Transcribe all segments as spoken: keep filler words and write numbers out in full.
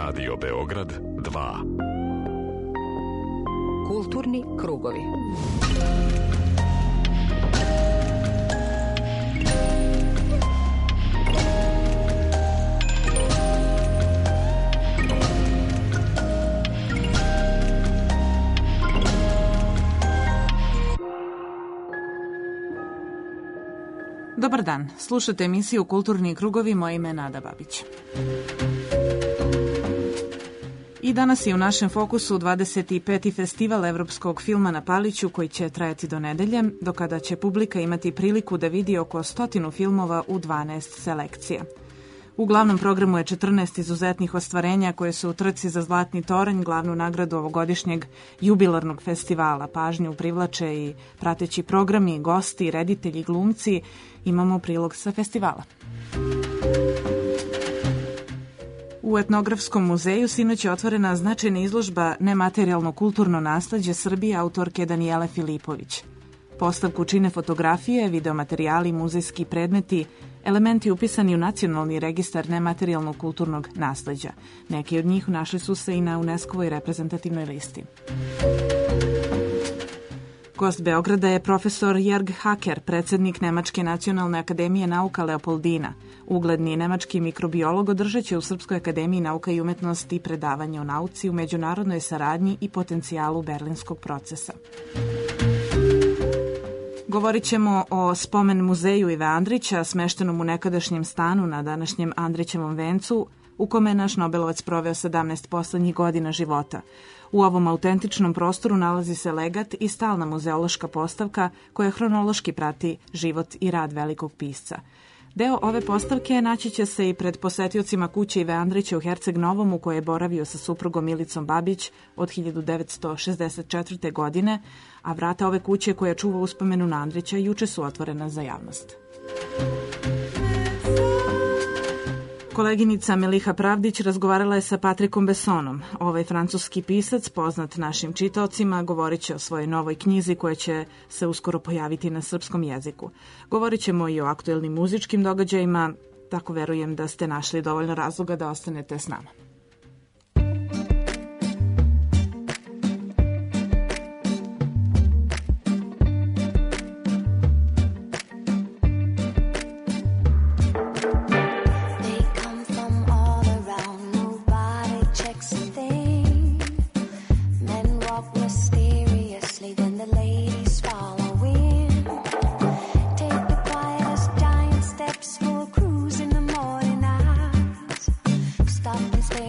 Radio Beograd dva. Kulturni krugovi. Dobar dan, slušate emisiju Kulturni krugovi, moje ime je Nada Babić. I danas je u našem fokusu dvadeset peti festival evropskog filma na Paliću koji će trajati do nedelje, do kada će publika imati priliku da vidi oko stotinu filmova u dvanaest selekcija. U glavnom programu je četrnaest izuzetnih ostvarenja koje su u trci za Zlatni toranj, glavnu nagradu ovogodišnjeg jubilarnog festivala. Pažnju privlače i prateći programi, gosti, reditelji, glumci. Imamo prilog sa festivala. U Etnografskom muzeju sinoć je otvorena značajna izložba Nematerijalno kulturno nasleđe Srbije autorke Danijele Filipović. Postavku čine fotografije, videomaterijali, muzejski predmeti, elementi upisani u Nacionalni registar nematerijalnog kulturnog nasleđa. Neki od njih našli su se i na UNESCO-voj reprezentativnoj listi. Gost Beograda je profesor Jörg Hacker, predsednik Nemačke nacionalne akademije nauka Leopoldina. Ugledni nemački mikrobiolog održat će u Srpskoj akademiji nauka i umetnosti predavanje o nauci u međunarodnoj saradnji i potencijalu berlinskog procesa. Govorit ćemo o spomen muzeju Ive Andrića, smeštenom u nekadašnjem stanu na današnjem Andrićevom vencu, u kome je naš Nobelovac proveo sedamnaest poslednjih godina života. U ovom autentičnom prostoru nalazi se legat i stalna muzeološka postavka koja hronološki prati život i rad velikog pisca. Deo ove postavke naći će se i pred posetiocima kuće Ive Andrića u Herceg Novom, u kojoj je boravio sa suprugom Milicom Babić od hiljadu devetsto šezdeset četvrte. godine, a vrata ove kuće koja čuva uspomenu na Andrića juče su otvorena za javnost. Koleginica Meliha Pravdić razgovarala je sa Patrikom Bessonom. Ovaj francuski pisac, poznat našim čitaocima, govorit će o svojoj novoj knjizi koja će se uskoro pojaviti na srpskom jeziku. Govorit ćemo i o aktuelnim muzičkim događajima, tako verujem da ste našli dovoljno razloga da ostanete s nama. Stop and stay.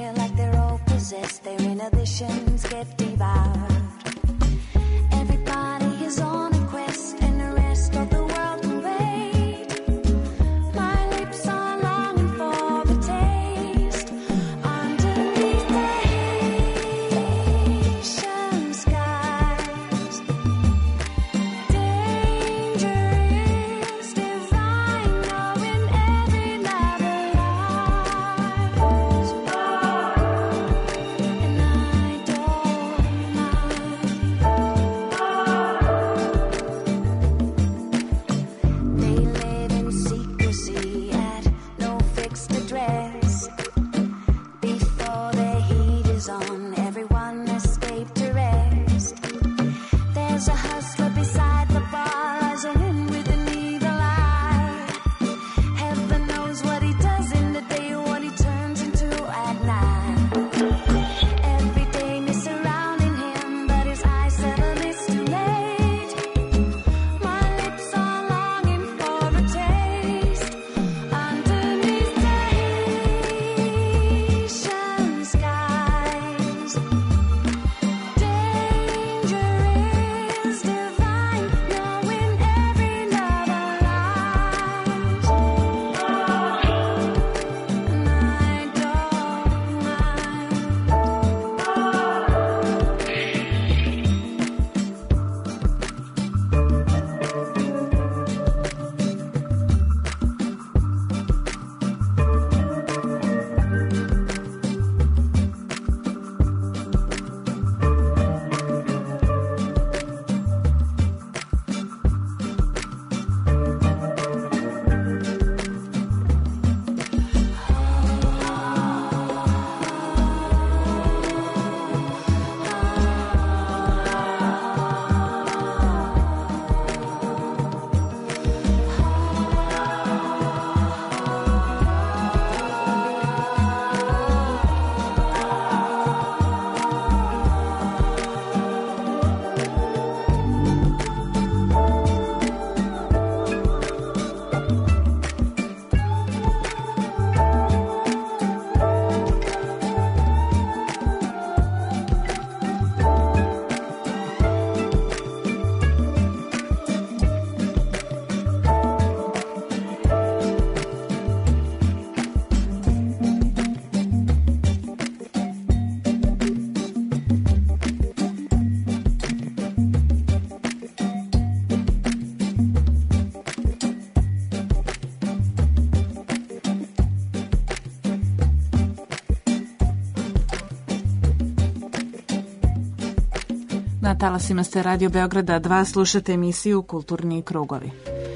talasima ste Radio Beograda dva, slušate emisiju Kulturni krugovi.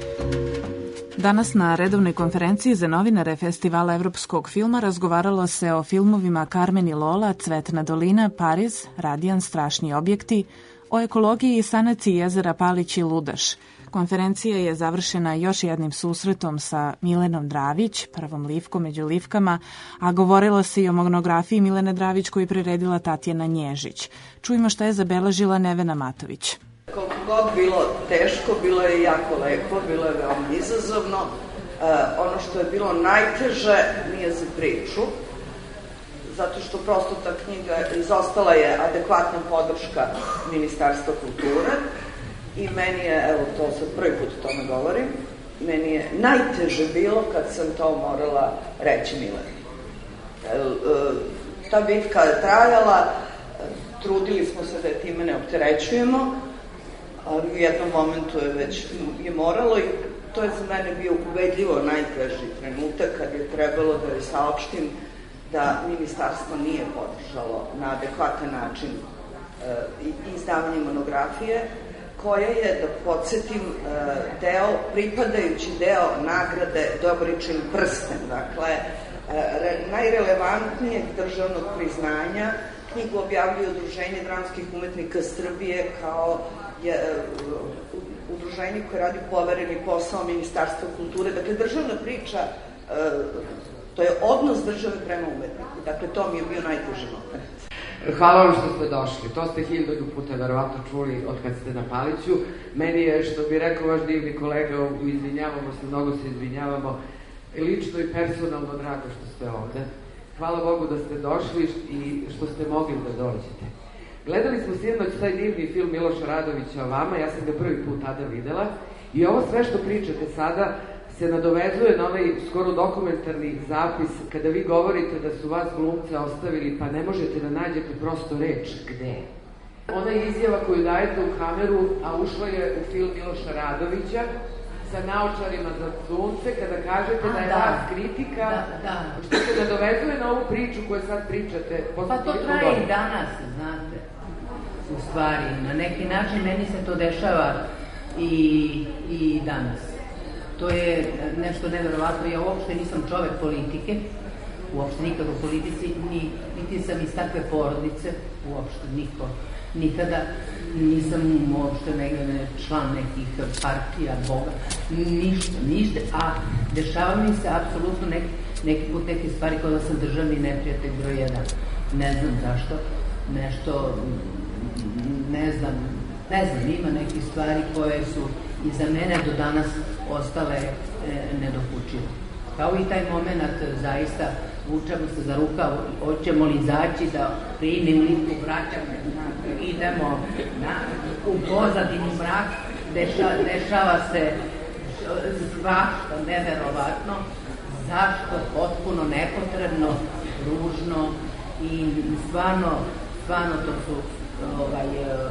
Danas na redovnoj konferenciji za novinare Festivala evropskog filma razgovaralo se o filmovima Karmen i Lola, Cvetna dolina, Pariz, Radijan, Strašni objekti, o ekologiji i sanaciji jezera Palić i Ludaš. Konferencija je završena još jednim susretom sa Milenom Dravić, prvom livkom među livkama, a govorilo se i o monografiji Milene Dravić koju je priredila Tatjana Nježić. Čujmo šta je zabeležila Nevena Matović. Koliko god bilo teško, bilo je jako lepo, bilo je veoma izazovno. E, ono što je bilo najteže nije za priču, zato što prosto ta knjiga izostala je adekvatna podrška Ministarstva kulture i meni je, evo to sad prvi put o tome govorim, meni je najteže bilo kad sam to morala reći Mileni. E, e, ta bitka je trajala, trudili smo se da je time ne opterećujemo, ali u jednom momentu je već je moralo i to je za mene bio ubedljivo najteži trenutak kad je trebalo da joj saopštim da ministarstvo nije podržalo na adekvatan način e, izdavanje monografije, koja je, da podsjetim, e, deo, pripadajući deo nagrade Dobričin prsten, dakle, e, re, najrelevantnijeg državnog priznanja. Knjigu objavljuje Udruženje dramskih umetnika Srbije kao je udruženje koje radi povereni posao Ministarstva kulture. Dakle, državna priča, to je odnos države prema umetniku. Dakle, to mi je bio najteži moment. Hvala vam što ste došli. To ste hiljadu puta verovatno čuli od kad ste na Paliću. Meni je, što bi rekao vaš divni kolega, izvinjavamo se, mnogo se izvinjavamo, lično i personalno drago što ste ovde. Hvala Bogu da ste došli i što ste mogli da dođete. Gledali smo sinoć taj divni film Miloša Radovića o vama, ja sam ga prvi put tada videla i ovo sve što pričate sada se nadovezuje na ovaj skoro dokumentarni zapis kada vi govorite da su vas glumce ostavili pa ne možete da nađete prosto reč gde. Ona izjava koju dajete u kameru, a ušla je u film Miloša Radovića sa naočarima za sunce, kada kažete a, da je da. vas kritika, da, da. što se nadovezuje na ovu priču koju sad pričate. Pa to traje i danas, znate. U stvari, na neki način meni se to dešava i, i danas. To je nešto neverovatno. Ja uopšte nisam čovek politike, uopšte nikad u politici, ni, niti sam iz takve porodice, uopšte niko, nikada. Nisam uopšte ne, član nekih partija, Boga, ništa, ništa, a dešava mi se apsolutno neki, neki put neke stvari kao da sam državni neprijatelj broj jedan. Ne znam zašto, nešto, ne znam, ne znam, ima neke stvari koje su i za mene do danas ostale e, nedokučive. Kao i taj moment, zaista, vučemo se za rukav, hoćemo li izaći da primim liku, vraćamo, idemo na, u pozadini mrak, deša, dešava se svašta neverovatno, zašto, potpuno nepotrebno, ružno i stvarno, stvarno to su ovaj,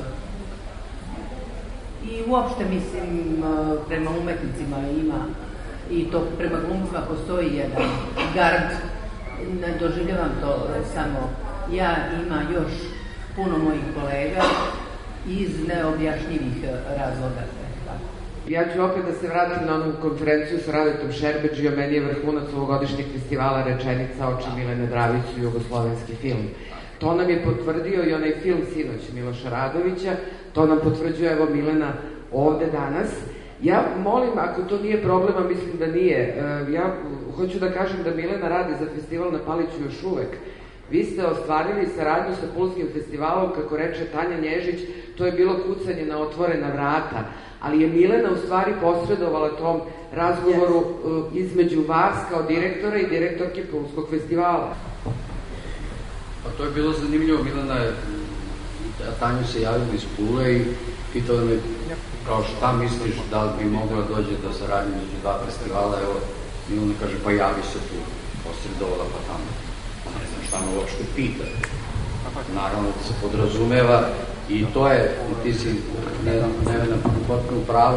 i uopšte mislim prema umetnicima ima i to prema glumcima postoji jedan gard, ne doživljavam to samo ja, ima još puno mojih kolega iz neobjašnjivih razloga. Ja ću opet da se vratim na onu konferenciju sa Radetom Šerbeđijom, meni je vrhunac ovogodišnjeg festivala rečenica Oči Milene Dravić i jugoslovenski film. To nam je potvrdio i onaj film sinoć Miloša Radovića, to nam potvrđuje evo Milena ovde danas. Ja molim, ako to nije problema, mislim da nije, ja hoću da kažem da Milena radi za festival na Paliću još uvek. Vi ste ostvarili saradnju sa Pulskim festivalom, kako reče Tanja Nježić, to je bilo kucanje na otvorena vrata, ali je Milena u stvari posredovala tom razgovoru yes. između vas kao direktora i direktorke Pulskog festivala. Pa to je bilo zanimljivo, Milena je, Tanju se javila iz Pule i pitala me kao šta misliš da li bi mogla dođe do saradnje među dva festivala, evo Milena kaže pa javi se tu, posredovala pa tamo, ne znam šta me uopšte pita, naravno da se podrazumeva i to je, ti si Nevena potpuno pravo,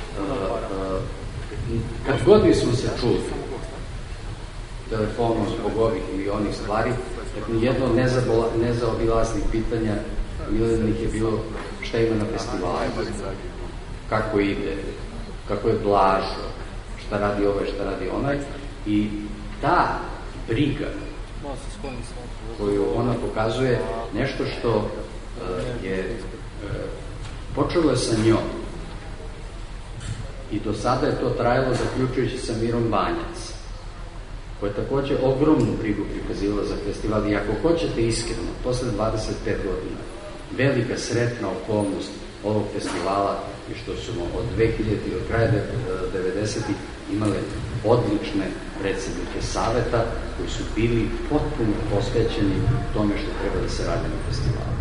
kad god bismo se čuli telefonom zbog ovih ili onih stvari, dakle, jedno nezaobilaznih pitanja Milenih je bilo šta ima na festivalu, kako ide, kako je blažo, šta radi ovaj, šta radi onaj. I ta briga koju ona pokazuje, nešto što uh, je uh, počelo je sa njom i do sada je to trajalo, zaključujući sa Mirom Banjac, koja je takođe ogromnu brigu prikazivala za festival. I ako hoćete iskreno, posle dvadeset pet godina, velika sretna okolnost ovog festivala je što smo od dve hiljadite do kraja devedesetih imale odlične predsednike saveta koji su bili potpuno posvećeni tome što treba da se radi na festivalu.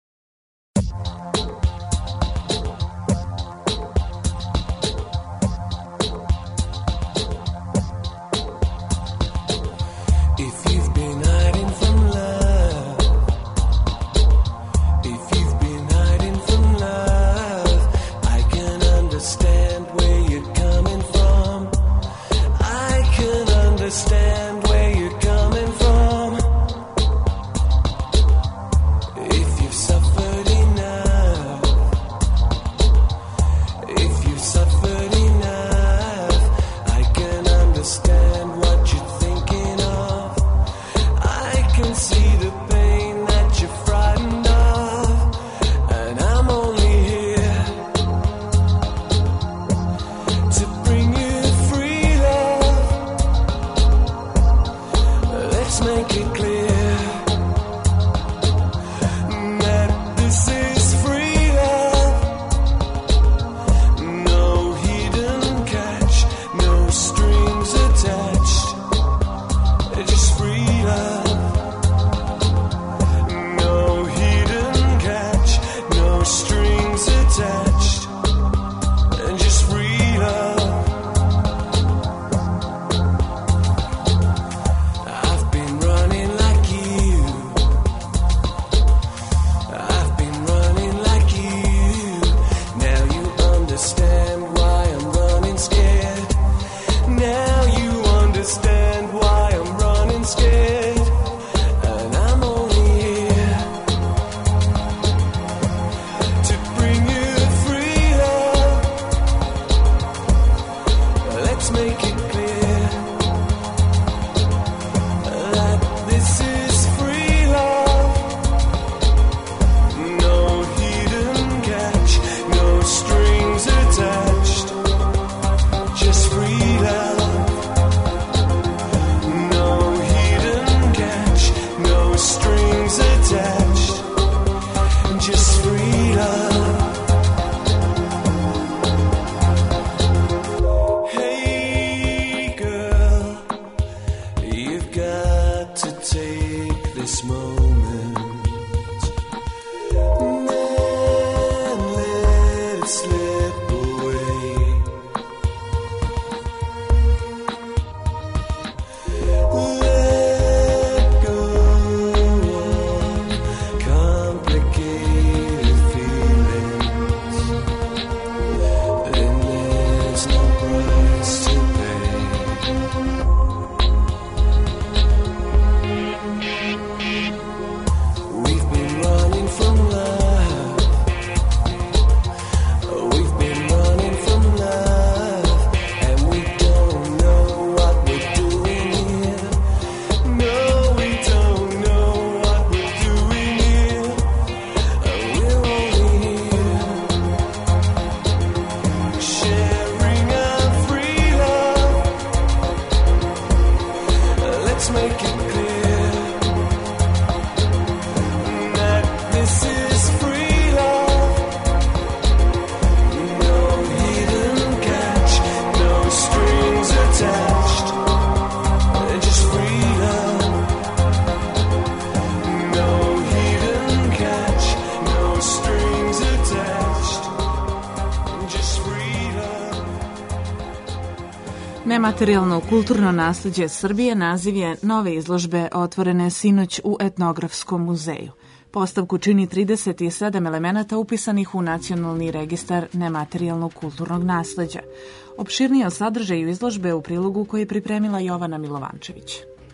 Nematerijalno kulturno nasleđe Srbije naziv je nove izložbe otvorene sinoć u Etnografskom muzeju. Postavku čini trideset sedam elemenata upisanih u Nacionalni registar nematerijalnog kulturnog nasleđa. Opširnije o sadržaju izložbe u prilogu koji je pripremila Jovana Milovančević.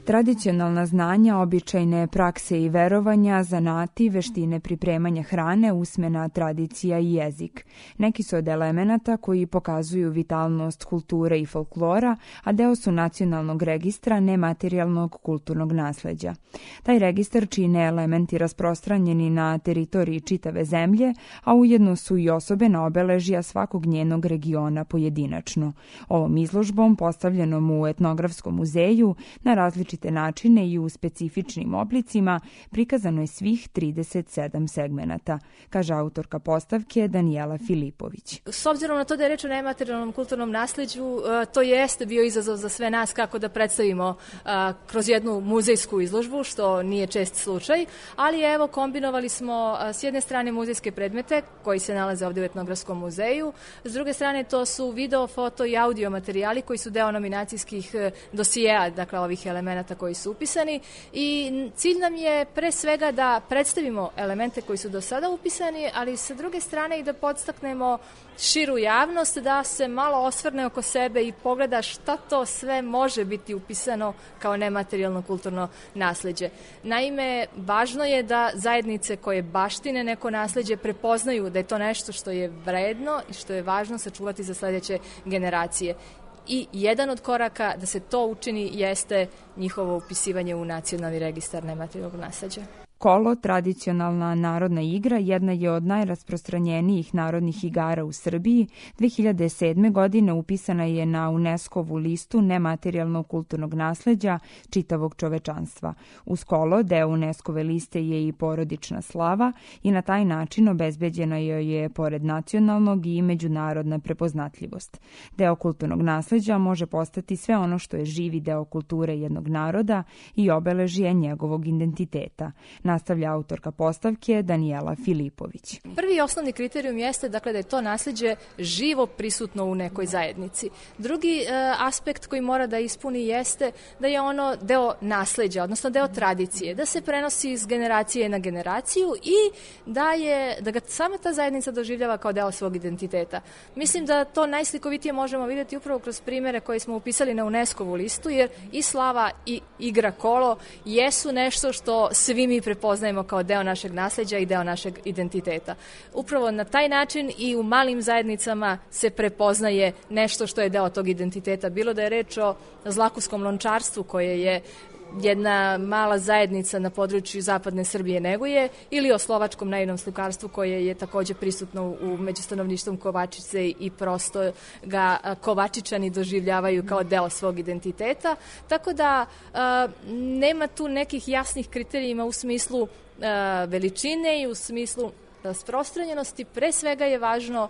Tradicionalna znanja, običajne prakse i verovanja, zanati, veštine pripremanja hrane, usmena tradicija i jezik. Neki su od elemenata koji pokazuju vitalnost kulture i folklora, a deo su nacionalnog registra nematerijalnog kulturnog nasleđa. Taj registar čine elementi rasprostranjeni na teritoriji čitave zemlje, a ujedno su i osobena obeležja svakog njenog regiona pojedinačno. Ovom izložbom, postavljenom u Etnografskom muzeju, na različite načine i u specifičnim oblicima prikazano je svih trideset sedam segmenata, kaže autorka postavke Danijela Filipović. S obzirom na to da je reč o nematerijalnom kulturnom nasleđu, to jeste bio izazov za sve nas kako da predstavimo kroz jednu muzejsku izložbu, što nije čest slučaj, ali evo kombinovali smo s jedne strane muzejske predmete koji se nalaze ovde u Etnografskom muzeju, s druge strane to su video, foto i audio materijali koji su deo nominacijskih dosijeja, dakle ovih elemenata koji su upisani, i cilj nam je pre svega da predstavimo elemente koji su do sada upisani, ali sa druge strane i da podstaknemo širu javnost da se malo osvrne oko sebe i pogleda šta to sve može biti upisano kao nematerijalno kulturno nasleđe. Naime, važno je da zajednice koje baštine neko nasleđe prepoznaju da je to nešto što je vredno i što je važno sačuvati za sledeće generacije. I jedan od koraka da se to učini jeste njihovo upisivanje u nacionalni registar nematerijalnog nasleđa. Kolo, tradicionalna narodna igra, jedna je od najrasprostranjenijih narodnih igara u Srbiji. dve hiljade sedme. godine upisana je na UNESCO-vu listu nematerijalnog kulturnog nasleđa čitavog čovečanstva. Uz kolo, deo UNESCO-ve liste je i porodična slava i na taj način obezbeđena joj je, pored nacionalnog, i međunarodna prepoznatljivost. Deo kulturnog nasleđa može postati sve ono što je živi deo kulture jednog naroda i obeležje njegovog identiteta, nastavlja autorka postavke Danijela Filipović. Prvi i osnovni kriterijum jeste dakle da je to nasleđe živo prisutno u nekoj zajednici. Drugi e, aspekt koji mora da ispuni jeste da je ono deo nasleđa, odnosno deo tradicije, da se prenosi iz generacije na generaciju i da je da ga sama ta zajednica doživljava kao deo svog identiteta. Mislim da to najslikovitije možemo vidjeti upravo kroz primere koje smo upisali na UNESCO-vu listu, jer i slava i igra kolo jesu nešto što svi mi prepoznajemo kao deo našeg nasleđa i deo našeg identiteta. Upravo na taj način i u malim zajednicama se prepoznaje nešto što je deo tog identiteta. Bilo da je reč o zlakuskom lončarstvu koje je jedna mala zajednica na području zapadne Srbije neguje, ili o slovačkom naivnom slikarstvu koje je takođe prisutno u među stanovništvom Kovačice i prosto ga Kovačičani doživljavaju kao deo svog identiteta. Tako da a, nema tu nekih jasnih kriterijima u smislu a, veličine i u smislu rasprostranjenosti. Pre svega je važno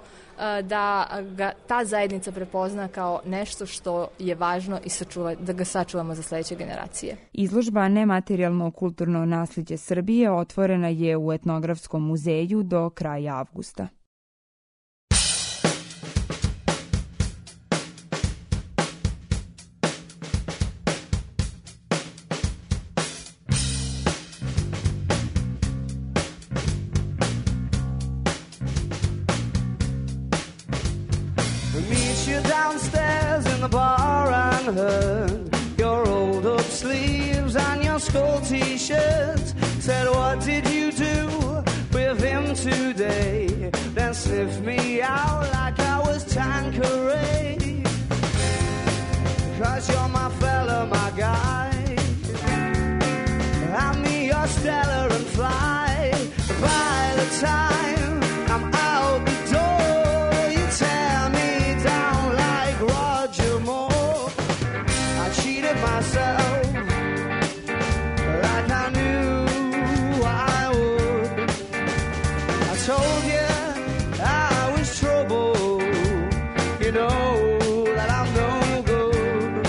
da ga ta zajednica prepozna kao nešto što je važno i sačuva, da ga sačuvamo za sledeće generacije. Izložba Nematerijalno kulturno nasleđe Srbije otvorena je u Etnografskom muzeju do kraja avgusta. Downstairs in the bar and heard your rolled up sleeves and your skull t-shirts. Said, what did you do with him today? Then sniffed me out like I was Tanqueray. 'Cause you're my fella, my guy. Hand me your Stella and fly. By the time I'm out the door, you tear me down like Roger Moore. I cheated myself like I knew I would. I told you I was trouble, you know that I'm no good.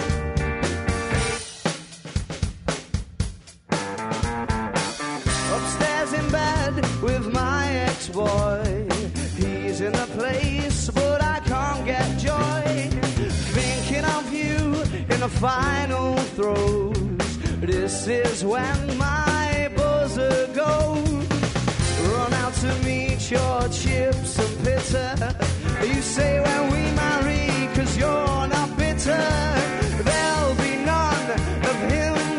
Upstairs in bed with my ex-boy, he's in a place but I can't get joy. Thinking of you in the final throes, this is when my buzzer goes. Run out to meet your chips and pitter. You say when we marry 'cause you're not bitter. There'll be none of him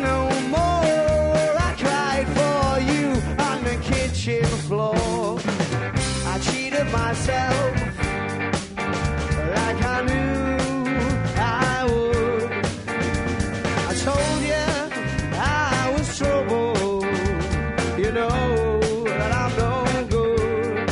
cheated myself like I knew I would. I told you I was trouble, you know that I'm no good.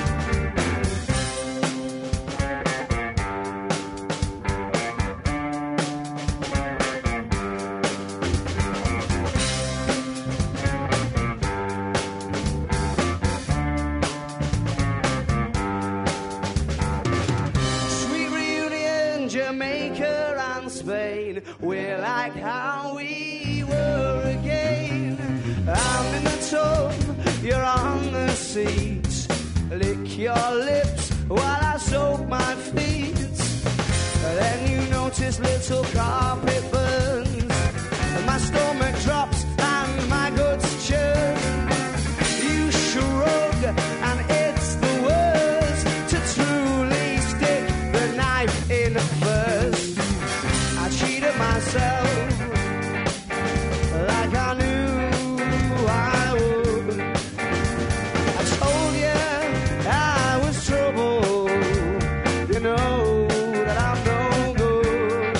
Sweet reunion, Jamaica and Spain, we're like how we were again. I'm in the tub, you're on the seat. Lick your lips while I soak my feet. Then you notice little carpet burns, my stomach drops and my guts churn. You shrug and it's the worst to truly stick the knife in first. I cheated myself like I knew I would. I told you I was trouble, you know that I'm no good.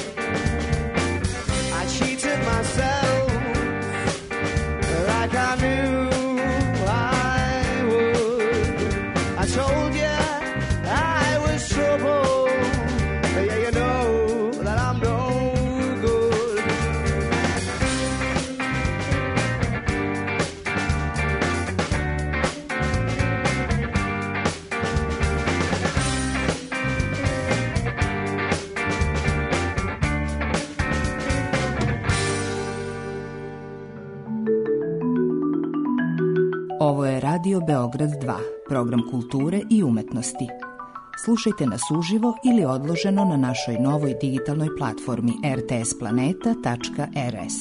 I cheated myself like I knew I would. I told you I was trouble, yeah, you know that I'm no good. Ovo je Radio Beograd dva, program kulture i umetnosti. Slušajte nas uživo ili odloženo na našoj novoj digitalnoj platformi r t s planeta tačka r s.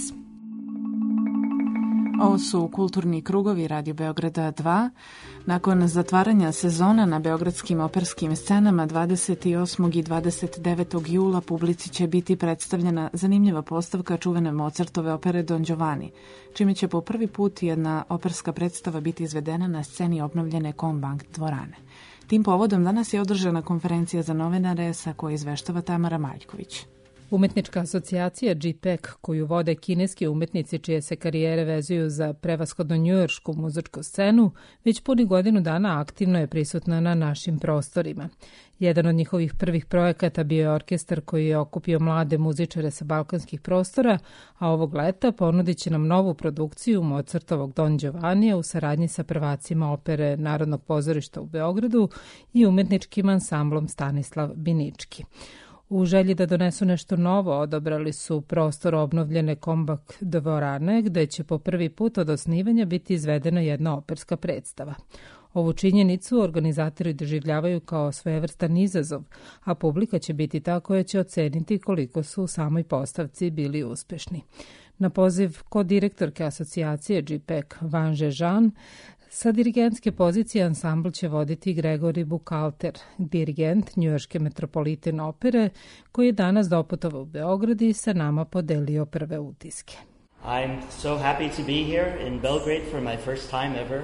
Ovo su kulturni krugovi Radio Beograda dva. Nakon zatvaranja sezona na beogradskim operskim scenama dvadeset osmog i dvadeset devetog jula publici će biti predstavljena zanimljiva postavka čuvene Mozartove opere Don Giovanni, čime će po prvi put jedna operska predstava biti izvedena na sceni obnovljene Kombank dvorane. Tim povodom danas je održana konferencija za novinare sa koje izveštava Tamara Maljković. Umetnička asocijacija G P E C, koju vode kineski umetnici čije se karijere vezuju za prevashodno njujoršku muzičku scenu, već puni godinu dana aktivno je prisutna na našim prostorima. Jedan od njihovih prvih projekata bio je orkestar koji je okupio mlade muzičare sa balkanskih prostora, a ovog leta ponudit će nam novu produkciju Mozartovog Don Giovannija u saradnji sa prvacima opere Narodnog pozorišta u Beogradu i umetničkim ansamblom Stanislav Binički. U želji da donesu nešto novo, odabrali su prostor obnovljene Kombank dvorane, gde će po prvi put od osnivanja biti izvedena jedna operska predstava. Ovu činjenicu organizatori doživljavaju kao svojevrstan izazov, a publika će biti ta koja će oceniti koliko su u samoj postavci bili uspešni. Na poziv kodirektorke asocijacije G P E C Vanže Žan, sa dirigentske pozicije ansambl će voditi Gregori Bukalter, dirigent njujorške Metropolitan opere, koji je danas doputovao u Beograd i sa nama podelio prve utiske. I'm so happy to be here in Belgrade for my first time ever.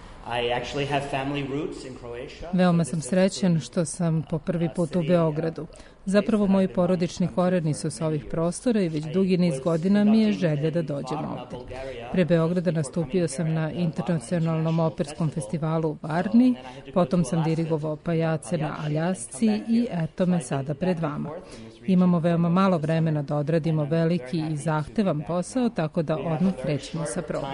I actually have family roots in Croatia. Veoma sam srećan što sam po prvi put u Beogradu. Zapravo moji porodični koreni su sa ovih prostora i već dugi niz godina mi je želja da dođem ovde. Pre Beograda nastupio sam na internacionalnom operskom festivalu u Varni, potom sam dirigovao pajace na Aljasci i eto me sada pred vama. Imamo veoma malo vremena da odradimo veliki i zahtevan posao, tako da odmah krećemo sa probom.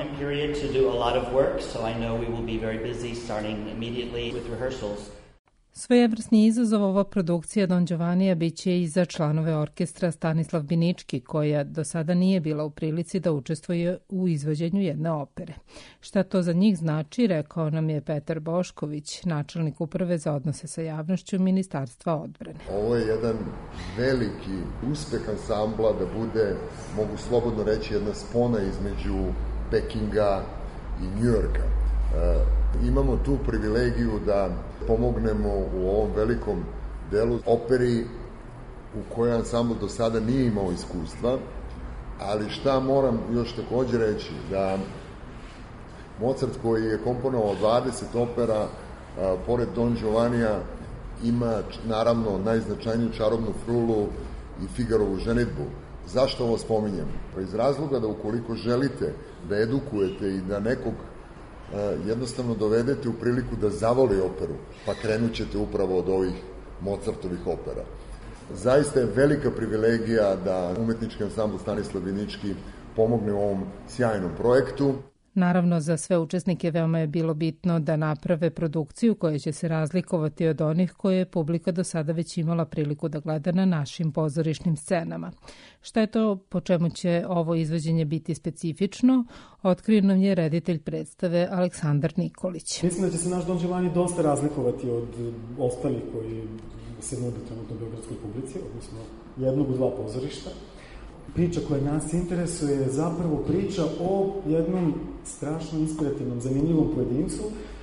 Svojevrsni izazov ova produkcija Don Giovannija biće i za članove orkestra Stanislav Binički, koja do sada nije bila u prilici da učestvuje u izvođenju jedne opere. Šta to za njih znači, rekao nam je Petar Bošković, načelnik uprave za odnose sa javnošću Ministarstva odbrane. Ovo je jedan veliki uspeh ansambla da bude, mogu slobodno reći, jedna spona između Pekinga i Njujorka. E, imamo tu privilegiju da pomognemo u ovom velikom delu operi u kojoj ansambl do sada nije imao iskustva, ali šta moram još također reći, da Mozart koji je komponovao dvadeset opera pored Don Giovannija ima naravno najznačajniju Čarobnu frulu i Figarovu ženidbu. Zašto ovo spominjem? Pa iz razloga da ukoliko želite da edukujete i da nekog jednostavno dovedete u priliku da zavoli operu, pa krenut ćete upravo od ovih Mozartovih opera. Zaista je velika privilegija da umetnički ansambl Stanislav Vinički pomogne u ovom sjajnom projektu. Naravno, za sve učesnike veoma je bilo bitno da naprave produkciju koja će se razlikovati od onih koje je publika do sada već imala priliku da gleda na našim pozorišnim scenama. Šta je to po čemu će ovo izvođenje biti specifično, otkrio nam je reditelj predstave Aleksandar Nikolić. Mislim da će se naš Don Giovanni dosta razlikovati od ostalih koji se nude trenutno u beogradskoj publici, odnosno jednog u dva pozorišta. Priča koja nas interesuje je zapravo priča o jednom strašno inspirativnom, zanimljivom pojedincu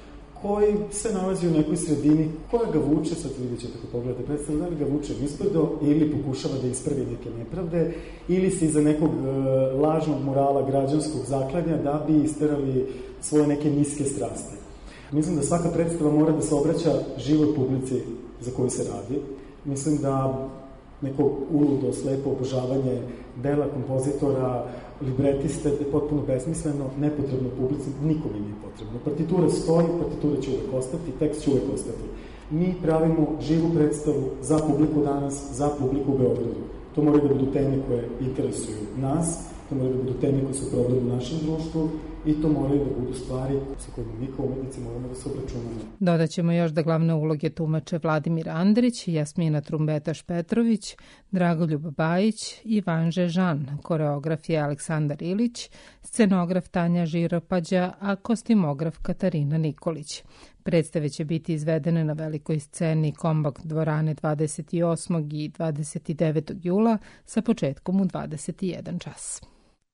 koji se nalazi u nekoj sredini koja ga vuče, sad vidjet ćete ako pogledate predstavu, da li ga vuče nizbrdo ili pokušava da ispravi neke nepravde ili se iza nekog e, lažnog morala građanskog zaklanja da bi isterali svoje neke niske strasti. Mislim da svaka predstava mora da se obraća živoj publici za koju se radi. Mislim da neko uludo, slepo obožavanje dela kompozitora, libretiste je potpuno besmisleno, nepotrebno publici, nikome nije potrebno. Partitura stoji, partitura će uvek ostati, tekst će uvek ostati. Mi pravimo živu predstavu za publiku danas, za publiku u Beogradu. To moraju da budu teme koje interesuju nas, to moraju da budu teme koje su problem u našem društvu i to moraju da budu stvari sa kojima mi kao umetnici moramo da se obračunamo. Dodaćemo još da glavne uloge tumače Vladimir Andrić, Jasmina Trumbetaš Petrović, Dragoljub Bajić i Vanže Žan, koreograf je Aleksandar Ilić, scenograf Tanja Žiropađa, a kostimograf Katarina Nikolić. Predstave će biti izvedene na velikoj sceni Kombak dvorane dvadeset osmog i dvadeset devetog jula sa početkom u dvadeset jedan čas.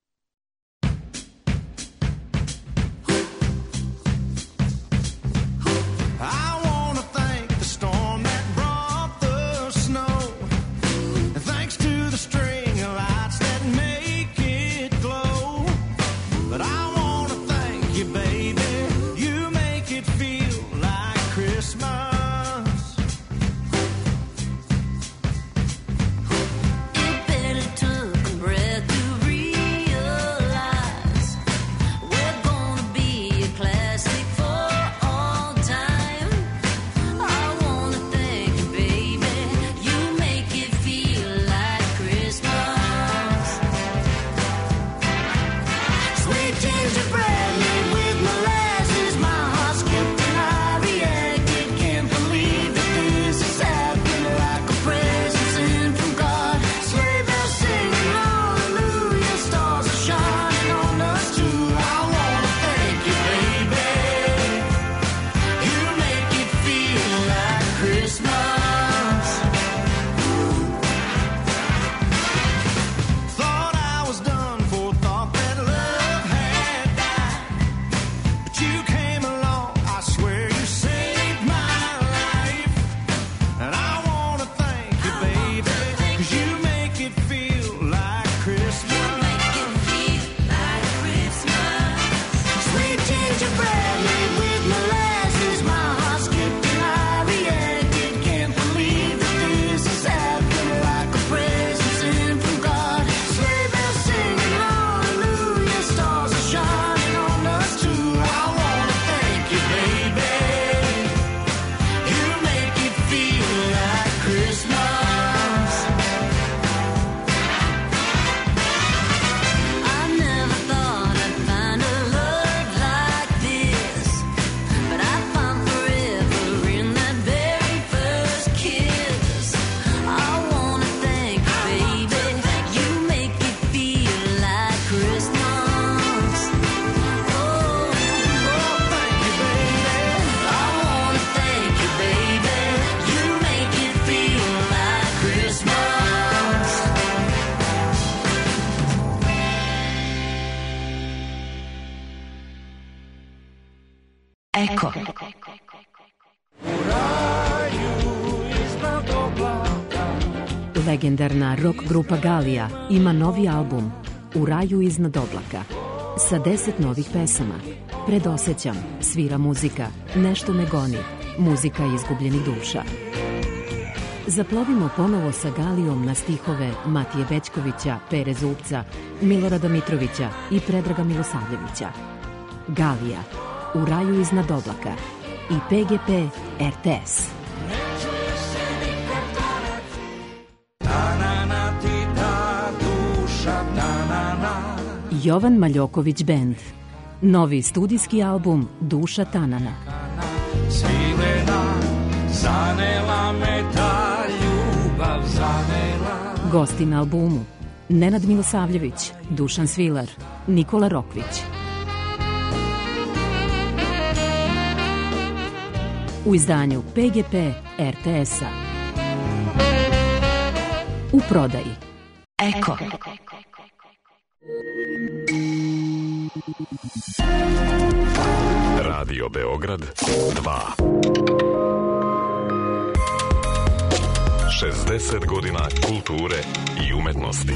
Eko. Legendarna rock grupa Galija ima novi album U raju iznad oblaka sa deset novih pesama. Predosećam, svira muzika, nešto me goni, muzika izgubljenih duša. Zaplovimo ponovo sa Galijom na stihove Matije Bećkovića, Pere Zupca, Milorada Mitrovića i Predraga Milosavljevića. Galija, U raju iznad oblaka i P G P R T S. Jovan Maljoković Band. Novi studijski album Duša Tanana. Svilena, zanela me ta ljubav, zanela. Gosti na albumu: Nenad Milosavljević, Dušan Svilar, Nikola Rokvić. U izdanju P G P R T S-a. U prodaji Eko. Radio Beograd dva. šezdeset godina kulture i umetnosti.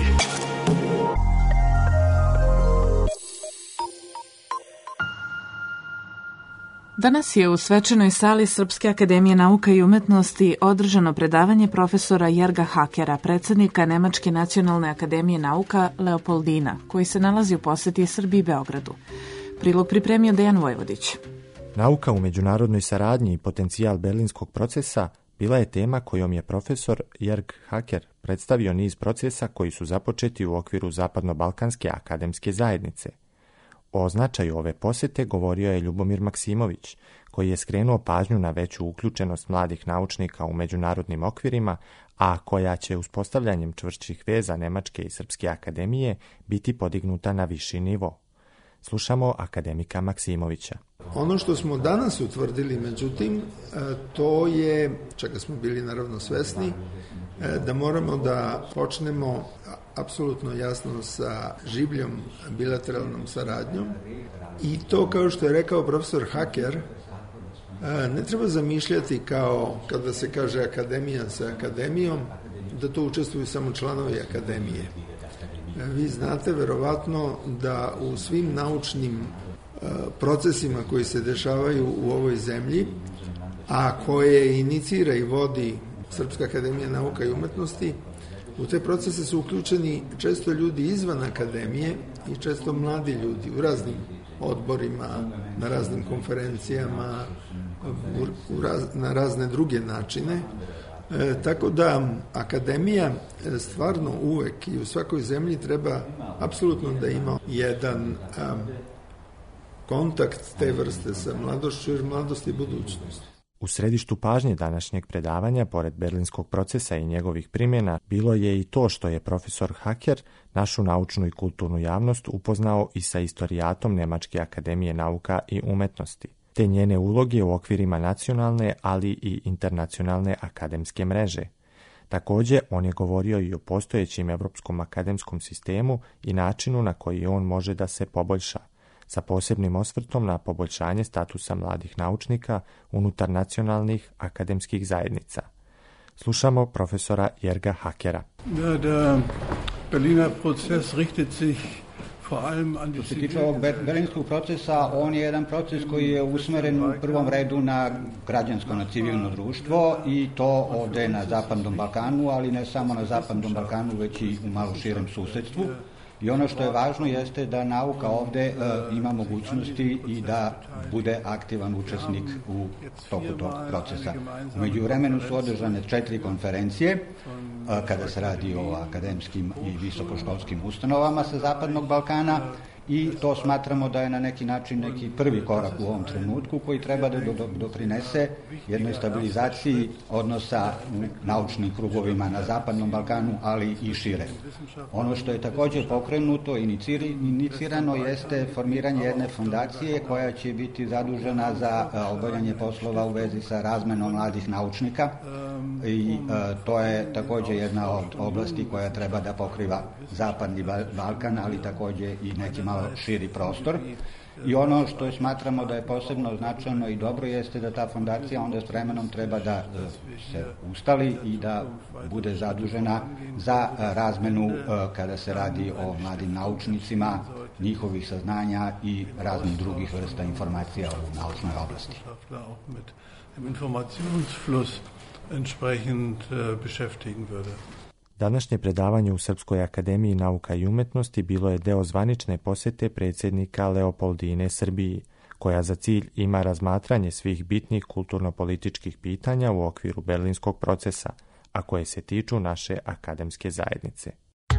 Danas je u svečanoj sali Srpske akademije nauka i umetnosti održano predavanje profesora Jerga Hakera, predsjednika Nemačke nacionalne akademije nauka Leopoldina, koji se nalazi u poseti Srbiji i Beogradu. Prilog pripremio Dejan Vojvodić. Nauka u međunarodnoj saradnji i potencijal berlinskog procesa bila je tema kojom je profesor Jerg Haker predstavio niz procesa koji su započeti u okviru Zapadno-Balkanske akademske zajednice. O značaju ove posete govorio je Ljubomir Maksimović, koji je skrenuo pažnju na veću uključenost mladih naučnika u međunarodnim okvirima, a koja će uspostavljanjem čvršćih veza Nemačke i Srpske akademije biti podignuta na viši nivo. Slušamo akademika Maksimovića. Ono što smo danas utvrdili, međutim, to je, čega smo bili naravno svesni, da moramo da počnemo apsolutno jasno sa življom bilateralnom saradnjom i to, kao što je rekao profesor Haker, ne treba zamišljati kao kada se kaže akademija sa akademijom, da to učestvuju samo članovi akademije. Vi znate verovatno da u svim naučnim procesima koji se dešavaju u ovoj zemlji, a koje inicira i vodi Srpska akademija nauka i umetnosti, u te procese su uključeni često ljudi izvan akademije i često mladi ljudi u raznim odborima, na raznim konferencijama, u raz, na razne druge načine. E, tako da akademija stvarno uvek i u svakoj zemlji treba apsolutno da ima jedan a, kontakt te vrste sa mladošću, jer mladost je budućnost. U središtu pažnje današnjeg predavanja, pored berlinskog procesa i njegovih primjena, bilo je i to što je profesor Haker našu naučnu i kulturnu javnost upoznao i sa istorijatom Nemačke akademije nauka i umetnosti, te njene uloge u okvirima nacionalne, ali i internacionalne akademske mreže. Također, on je govorio i o postojećim evropskom akademskom sistemu i načinu na koji on može da se poboljša, sa posebnim osvrtom na poboljšanje statusa mladih naučnika unutar nacionalnih akademskih zajednica. Slušamo profesora Jerga Hakera. Da, da, Berliner proces richtet sich Što se tiče ovog berlinskog procesa, on je jedan proces koji je usmeren u prvom redu na građansko, na civilno društvo i to ovde na Zapadnom Balkanu, ali ne samo na Zapadnom Balkanu, već i u malo širem susedstvu. I ono što je važno jeste da nauka ovde e, ima mogućnosti i da bude aktivan učesnik u toku tog procesa. U međuvremenu su održane četiri konferencije, e, kada se radi o akademskim i visokoškolskim ustanovama sa Zapadnog Balkana, i to smatramo da je na neki način neki prvi korak u ovom trenutku koji treba da do, do, doprinese jednoj stabilizaciji odnosa u naučnim krugovima na Zapadnom Balkanu, ali i šire. Ono što je također pokrenuto, iniciri, inicirano, jeste formiranje jedne fondacije koja će biti zadužena za obavljanje poslova u vezi sa razmenom mladih naučnika i a, to je također jedna od oblasti koja treba da pokriva Zapadni Balkan, ali također i neki malo širi prostor. I ono što smatramo da je posebno značajno i dobro jeste da ta fondacija onda s vremenom treba da se ustali i da bude zadužena za razmenu kada se radi o mladim naučnicima njihovih saznanja i raznih drugih vrsta informacija u naučnoj oblasti. Današnje predavanje u Srpskoj akademiji nauka i umetnosti bilo je deo zvanične posete predsjednika Leopoldine Srbiji, koja za cilj ima razmatranje svih bitnih kulturno-političkih pitanja u okviru berlinskog procesa, a koje se tiču naše akademske zajednice.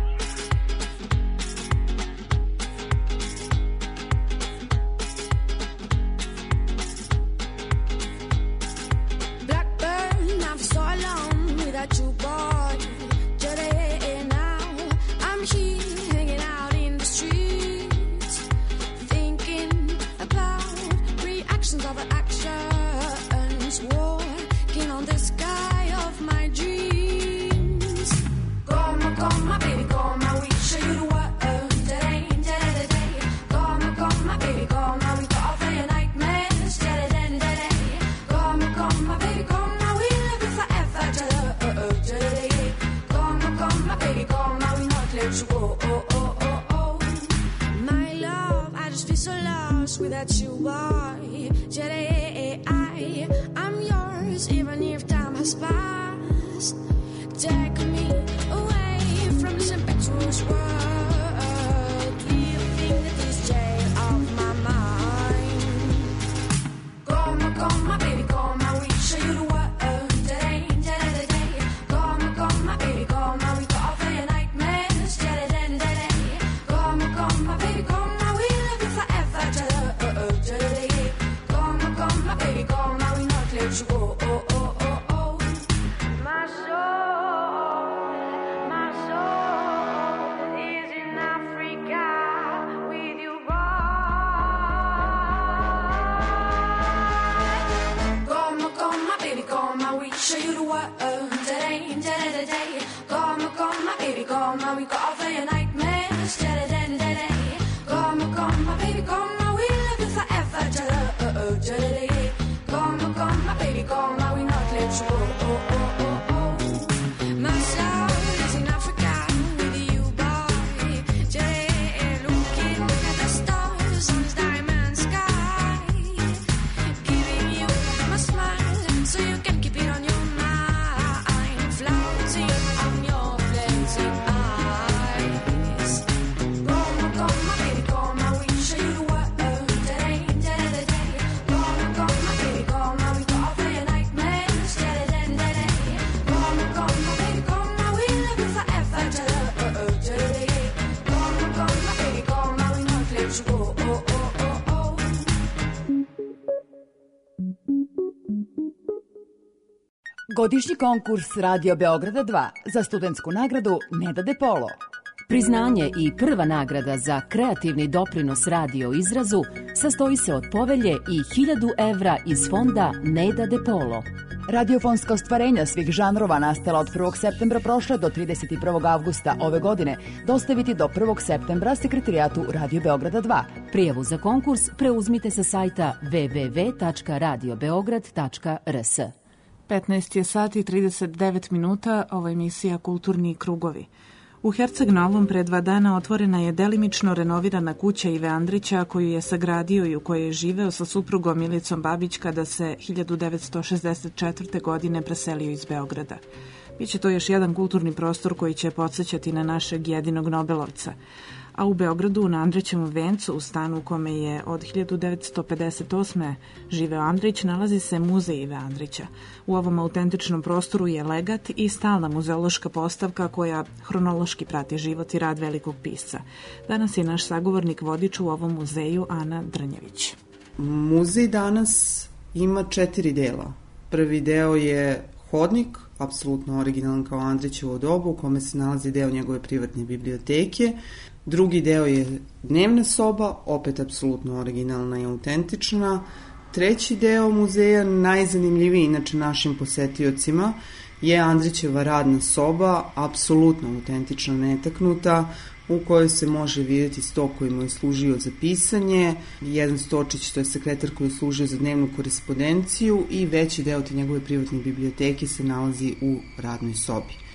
Godišnji konkurs Radio Beograda dva za studentsku nagradu Neda De Polo. Priznanje i prva nagrada za kreativni doprinos radio izrazu sastoji se od povelje i hiljadu evra iz fonda Neda De Polo. Radiofonska ostvarenja svih žanrova nastala od prvog septembra prošle do trideset prvog avgusta ove godine dostaviti do prvog septembra sekretarijatu Radio Beograda dva. Prijavu za konkurs preuzmite sa sajta w w w tačka radio beograd tačka r s. petnaest je sati i trideset devet minuta, ovo je emisija Kulturni krugovi. U Herceg Novom pre dva dana otvorena je delimično renovirana kuća Ive Andrića koju je sagradio i u kojoj je živeo sa suprugom Milicom Babić kada se hiljadu devetsto šezdeset četvrte. godine preselio iz Beograda. Biće to još jedan kulturni prostor koji će podsjećati na našeg jedinog Nobelovca. A u Beogradu, na Andrićevom vencu, u stanu u kome je od hiljadu devetsto pedeset osme. živeo Andrić, nalazi se muzej Ive Andrića. U ovom autentičnom prostoru je legat i stalna muzeološka postavka koja hronološki prati život i rad velikog pisca. Danas je naš sagovornik vodič u ovom muzeju, Ana Drnjević. Muzej danas ima četiri dela. Prvi deo je hodnik, apsolutno originalan kao Andrićevo dobu, u kome se nalazi deo njegove privatne biblioteke. Drugi deo je dnevna soba, opet apsolutno originalna i autentična. Treći deo muzeja, najzanimljiviji inače našim posetiocima, je Andrićeva radna soba, apsolutno autentična, netaknuta, u kojoj se može vidjeti sto koji mu je služio za pisanje, jedan stočić, to je sekretar koji je služio za dnevnu korespondenciju, i veći deo te njegove privatne biblioteke se nalazi u radnoj sobi.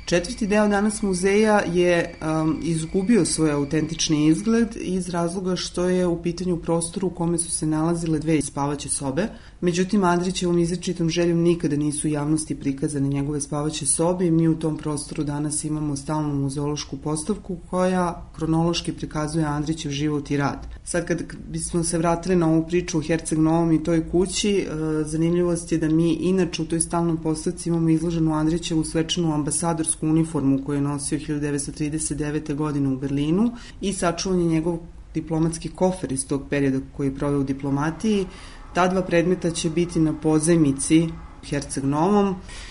Četvrti deo danas muzeja je um, izgubio svoj autentični izgled iz razloga što je u pitanju prostor u kome su se nalazile dve spavaće sobe. Međutim, Andrićevom izričitom željom nikada nisu javnosti prikazane njegove spavaće sobe i mi u tom prostoru danas imamo stalnu muzeološku postavku koja kronološki prikazuje Andrićev život i rad. Sad kad bismo se vratili na ovu priču o Herceg Novom i toj kući, zanimljivost je da mi inače u toj stalnoj postavci imamo izloženu Andrićevu svečanu ambasadorsku uniformu koju je nosio hiljadu devetsto trideset devete. godine u Berlinu i sačuvan je njegov diplomatski kofer iz tog perioda koji je proveo u diplomatiji. Ta dva predmeta će biti na pozajmici u Herceg Novom.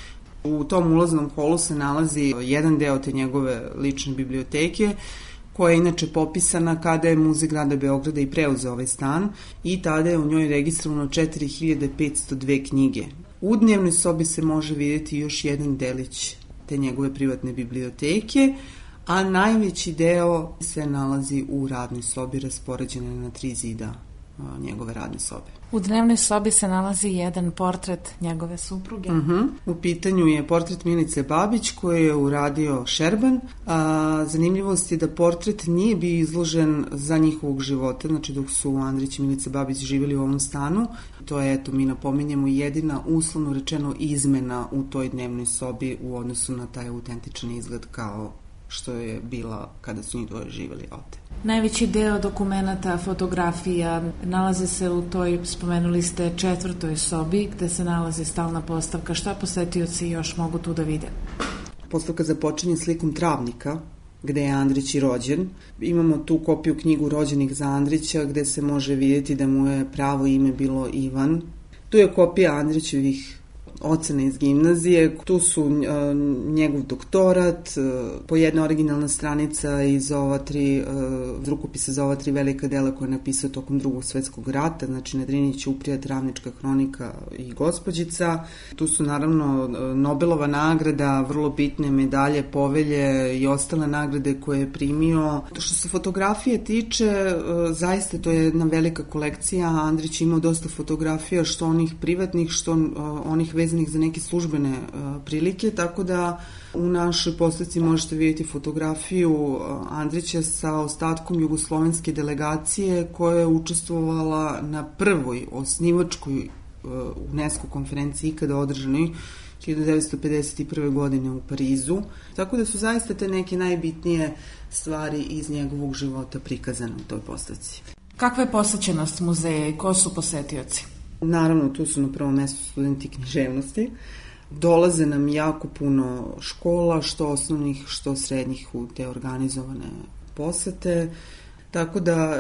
U tom ulaznom holu se nalazi jedan deo te njegove lične biblioteke, koja je inače popisana kada je Muzej grada Beograda i preuzeo ovaj stan i tada je u njoj registrovano četiri hiljade petsto dve knjige. U dnevnoj sobi se može vidjeti još jedan delić te njegove privatne biblioteke, a najveći deo se nalazi u radnoj sobi raspoređene na tri zida njegove radne sobe. U dnevnoj sobi se nalazi jedan portret njegove supruge. Uh-huh. U pitanju je portret Milice Babić koji je uradio Šerban. A, zanimljivost je da portret nije bio izložen za njihovog života, znači dok su Andrić i Milica Babić živjeli u ovom stanu. To je, eto, mi napominjemo, jedina uslovno rečeno izmena u toj dnevnoj sobi u odnosu na taj autentičan izgled kao što je bila kada su njih dvoje živjeli ovde. Najveći deo dokumenata, fotografija nalaze se u toj, spomenuli ste, četvrtoj sobi gde se nalazi stalna postavka. Šta posetioci još mogu tu da vide? Postavka započinje slikom Travnika, gde je Andrić i rođen. Imamo tu kopiju knjigu Rođenih za Andrića, gde se može vidjeti da mu je pravo ime bilo Ivan. Tu je kopija Andrićevih ocena iz gimnazije, tu su uh, njegov doktorat, uh, po jedna originalna stranica iz ova tri, uh, rukopisa za ova tri velika dela koje je napisao tokom drugog svetskog rata, znači Nedrinić, Uprija, Travnička hronika i Gospođica. Tu su naravno Nobelova nagrada, vrlo bitne medalje, povelje i ostale nagrade koje je primio. Što se fotografije tiče, uh, zaista to je jedna velika kolekcija. Andrić imao dosta fotografija, što onih privatnih, što uh, onih vezanih za neke službene uh, prilike, tako da u našoj postavci možete vidjeti fotografiju uh, Andrića sa ostatkom jugoslovenske delegacije koja je učestvovala na prvoj osnivačkoj uh, UNESCO konferenciji ikada održanoj hiljadu devetsto pedeset prve. godine u Parizu. Tako da su zaista te neke najbitnije stvari iz njegovog života prikazane u toj postavci. Kakva je posećenost muzeja i ko su posetioci? Naravno, tu su na prvom mestu studenti književnosti. Dolaze nam jako puno škola, što osnovnih, što srednjih, u te organizovane posete. Tako da e,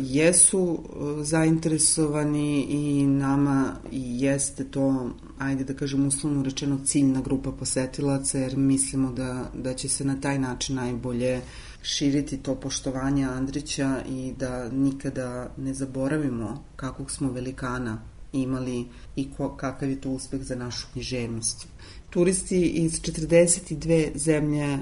jesu e, zainteresovani i nama i jeste to, ajde da kažem uslovno rečeno, ciljna grupa posetilaca, jer mislimo da, da će se na taj način najbolje širiti to poštovanje Andrića i da nikada ne zaboravimo kakvog smo velikana imali i ko, kakav je to uspeh za našu književnost. Turisti iz četrdeset dve zemlje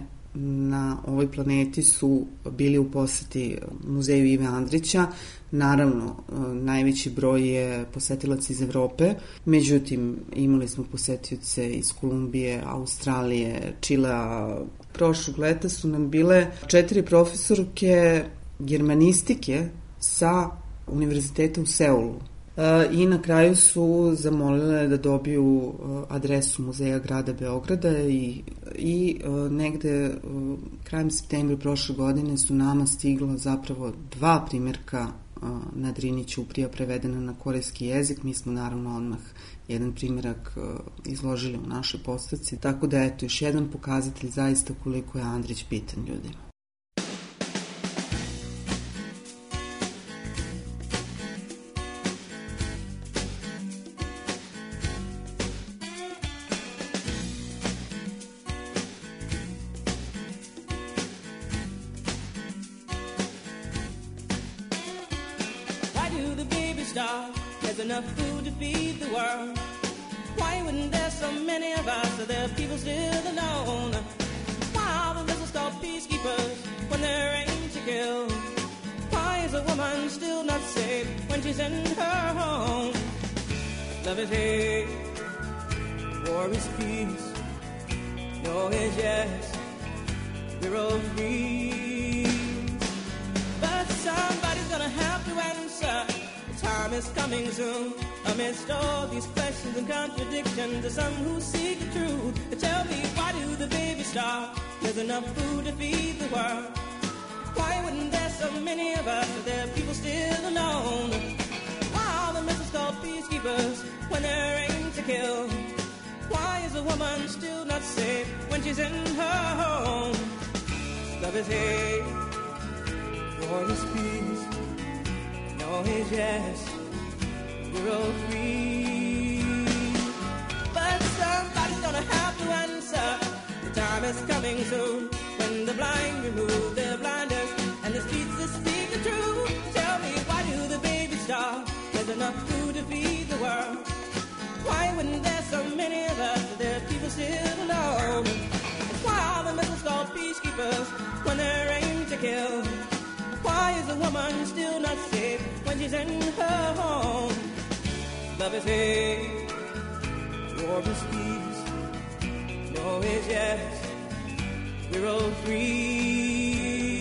na ovoj planeti su bili u poseti muzeju Ive Andrića. Naravno, najveći broj je posetilaca iz Evrope, međutim, imali smo posetioce iz Kolumbije, Australije, Čilea. Prošlog leta su nam bile četiri profesorke germanistike sa univerziteta u Seulu. I na kraju su zamolile da dobiju adresu Muzeja grada Beograda i, i negde krajem septembra prošle godine su nama stigla zapravo dva primjerka Nedrinića Uprija prevedena na korejski jezik. Mi smo naravno odmah jedan primjerak izložili u našoj postavci, tako da eto još jedan pokazatelj zaista koliko je Andrić bitan ljudima. Enough food to feed the world. Why wouldn't there so many of us? Are there people still alone? Why are the lizards called peacekeepers when there ain't to kill? Why is a woman still not safe when she's in her home? Love is hate, war is peace. No is yes, we're all free. But somebody's gonna have to answer. The time is coming soon. Amidst all these questions and contradictions, there's some who seek the truth. But tell me, why do the babies starve? There's enough food to feed the world. Why wouldn't there so many of us, if there are people still alone? Why are the missiles called peacekeepers when they're aimed to kill? Why is a woman still not safe when she's in her home? Love is hate, war is peace. No is yes, we're all free. But somebody's gonna have to answer. The time is coming soon when the blind remove their blinders and the streets that speak the truth. Tell me, why do the babies starve? There's enough food to feed the world. Why wouldn't there so many of us, if there are people still alone? And why are the missiles called peacekeepers when they're aimed to kill? Why is a woman still not safe when she's in her home? Love is hate, war is peace. No is yes, we're all free.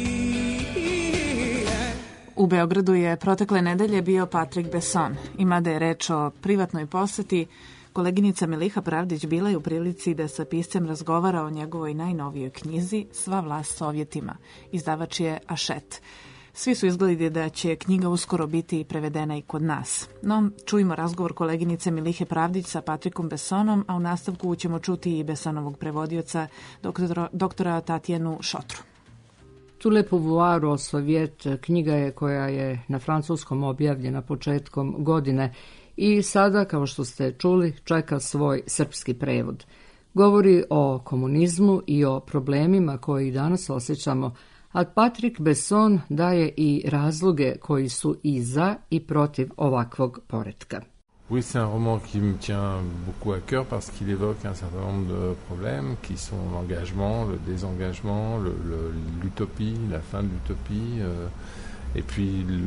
U Beogradu je protekle nedelje bio Patrick Besson. I mada je reč o privatnoj poseti, koleginica Miliha Pravdić bila je u prilici da sa piscem razgovara o njegovoj najnovijoj knjizi Sva vlast Sovjetima. Izdavač je Ašet. Svi su izgledali da će knjiga uskoro biti prevedena i kod nas. No, čujemo razgovor koleginice Milihe Pravdić sa Patrickom Bessonom, a u nastavku ćemo čuti i Bessonovog prevodioca doktora, doktora Tatjanu Šotru. Tous les pouvoirs au Soviet knjiga je koja je na francuskom objavljena početkom godine i sada, kao što ste čuli, čeka svoj srpski prevod. Govori o komunizmu i o problemima koji danas osjećamo, a Patrick Besson daje i razloge koji su i za i protiv ovakvog poretka. Oui, c'est un roman qui me tient beaucoup à cœur parce qu'il évoque un certain nombre de problèmes qui sont l'engagement, le désengagement, le, le, l'utopie, la fin de l'utopie, euh, et puis le,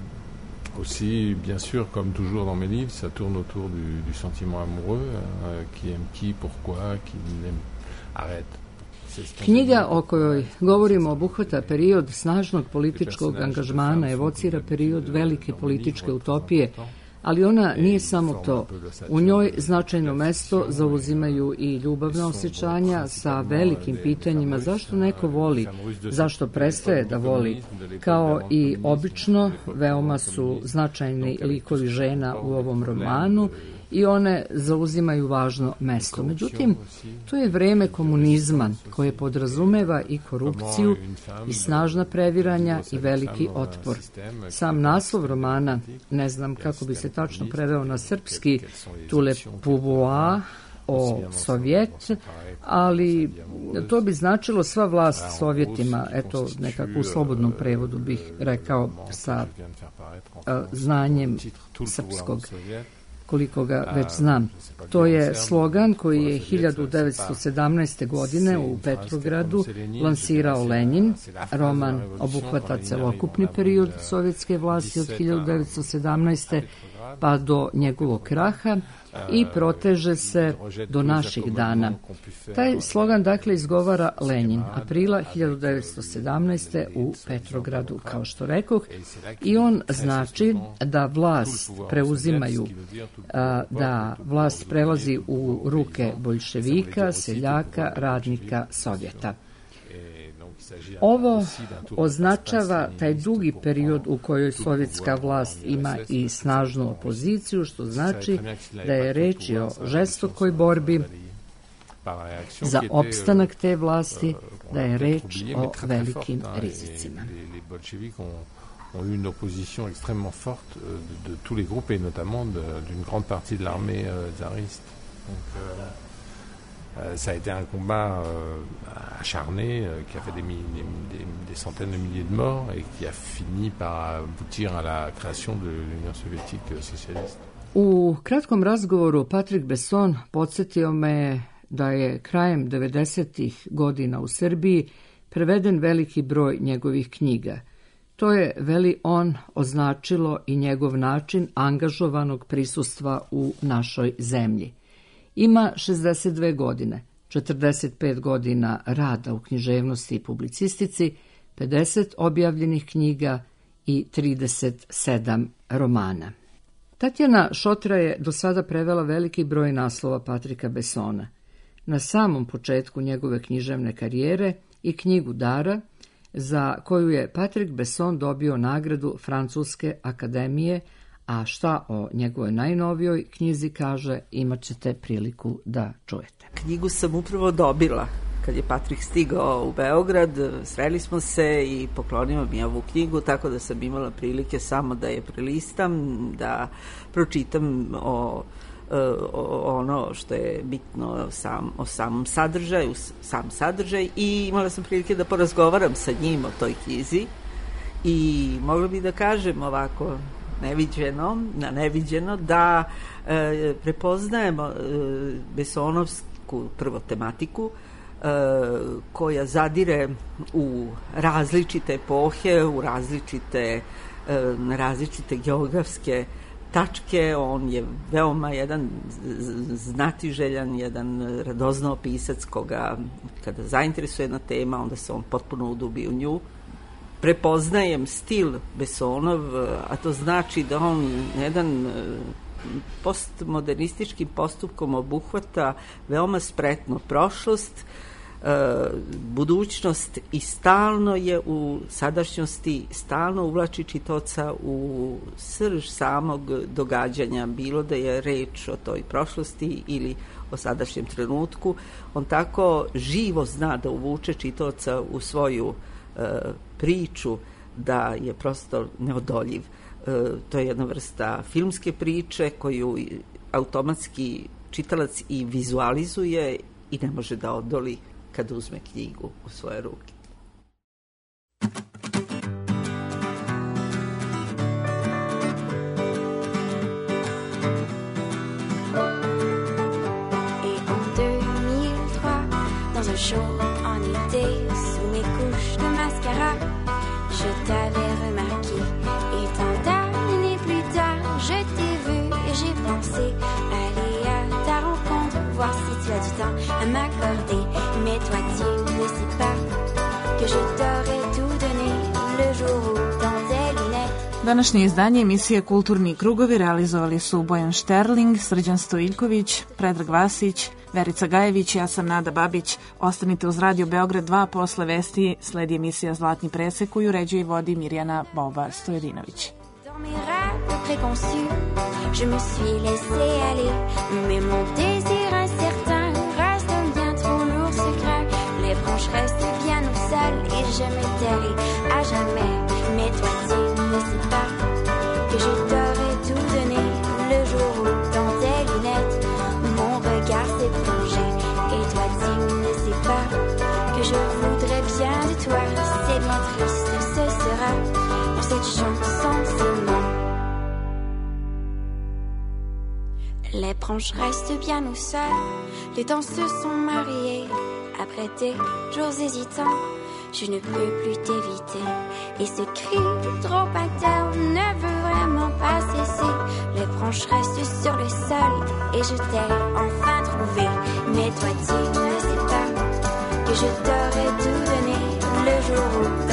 aussi, bien sûr, comme toujours dans mes livres, ça tourne autour du, du sentiment amoureux, euh, qui aime qui, pourquoi, qui n'aime... Arrête. Knjiga o kojoj govorimo obuhvata period snažnog političkog angažmana, evocira period velike političke utopije, ali ona nije samo to. U njoj značajno mesto zauzimaju i ljubavna osjećanja sa velikim pitanjima zašto neko voli, zašto prestaje da voli. Kao i obično, veoma su značajni likovi žena u ovom romanu i one zauzimaju važno mesto. Međutim, to je vreme komunizma koje podrazumeva i korupciju i snažna previranja i veliki otpor. Sam naslov romana, ne znam kako bi se tačno preveo na srpski, Tous les pouvoirs o Sovjet, ali to bi značilo sva vlast Sovjetima, eto nekako u slobodnom prevodu bih rekao sa a, znanjem srpskog, koliko ga već znam. To je slogan koji je hiljadu devetsto sedamnaeste. godine u Petrogradu lansirao Lenin. Roman obuhvata celokupni period sovjetske vlasti od hiljadu devetsto sedamnaeste. pa do njegovog kraha i proteže se do naših dana. Taj slogan dakle izgovara Lenin aprila hiljadu devetsto sedamnaeste. u Petrogradu, kao što rekoh, i on znači da vlast preuzimaju, da vlast prelazi u ruke boljševika, seljaka, radnika, Sovjeta. Ovo označava taj dugi period u kojoj sovjetska vlast ima i snažnu opoziciju, što znači da je reč o žestokoj borbi za opstanak te vlasti, da je reč o velikim rizicima. ont eu une opposition extrêmement forte de, de tous les groupes et notamment de, d'une grande partie de l'armée euh, tsariste. Donc, euh, euh, ça a été un combat euh, acharné euh, qui a fait des, des, des, des centaines de milliers de morts et qui a fini par aboutir à la création de l'Union soviétique socialiste. U kratkom razgovoru Patrick Besson podsjetio me da je krajem devedesetih godina u Srbiji preveden veliki broj njegovih knjiga. To je, veli on, označilo i njegov način angažovanog prisustva u našoj zemlji. Ima šezdeset dve godine. četrdeset pet godina rada u književnosti i publicistici, pedeset objavljenih knjiga i trideset sedam romana. Tatjana Šotra je do sada prevela veliki broj naslova Patrika Bessona. Na samom početku njegove književne karijere i knjigu Dara, za koju je Patrik Besson dobio nagradu Francuske akademije, a šta o njegovoj najnovijoj knjizi kaže, imat ćete priliku da čujete. Knjigu sam upravo dobila kad je Patrik stigao u Beograd, sreli smo se i poklonio mi ovu knjigu, tako da sam imala prilike samo da je prelistam, da pročitam o, o ono što je bitno sam, o samom sadržaju, sam sadržaj, i imala sam prilike da porazgovaram sa njim o toj knjizi i mogla bi da kažem ovako neviđeno, na neviđeno, da e, prepoznajemo e, Bessonovsku prvo tematiku koja zadire u različite epohe, u različite, različite geografske tačke. On je veoma jedan znatiželjan, jedan radoznao pisac koga kada zainteresuje jedna tema, onda se on potpuno udubi u nju. Prepoznajem stil Bessonov, a to znači da on jedan postmodernističkim postupkom obuhvata veoma spretno prošlost, budućnost i stalno je u sadašnjosti, stalno uvlači čitaoca u srž samog događanja, bilo da je reč o toj prošlosti ili o sadašnjem trenutku. On tako živo zna da uvuče čitaoca u svoju e, priču da je prosto neodoljiv. E, to je jedna vrsta filmske priče koju automatski čitalac i vizualizuje i ne može da odoli kad uzme knjigu u svoje ruke. Et en deux mille trois, dans un show en été, sous mes couches de mascara, je t'avais remarqué. Et tant d'années plus tard, je t'ai vu et j'ai pensé aller à ta rencontre, voir si tu as du temps à m'accorder. Mais toi tu ne sais pas que je t'aurais tout donné le jour où dans tes lunettes. Današnje izdanje emisije Kulturni krugovi realizovali su Bojan Šterling, Srđan Stojiljković, Predrag Vasić, Verica Gajević, ja sam Nada Babić. Ostanite uz Radio Beograd dva, posle vesti sledi emisija Zlatni presek koju uređuje i vodi Mirjana Boba Stojedinović. Dans mes rêves préconçus, je me suis laissé aller, mais mon désir incertain reste un bien trop lourd secret. Les branches restent bien au sol et je me tairai à jamais. Mais toi tu ne sais pas que je t'aurais tout donné le jour où dans tes lunettes mon regard s'est plongé. Et toi tu ne sais pas que je voudrais bien de toi. C'est bien triste, ce sera pour cette chanson, c'est non. Les branches restent bien au sol, les dents se sont mariées. Après des jours hésitants, je ne peux plus t'éviter. Et ce cri trop interne ne veut vraiment pas cesser. Les branches restent sur le sol et je t'ai enfin trouvé. Mais toi tu ne sais pas que je t'aurais tout donné le jour où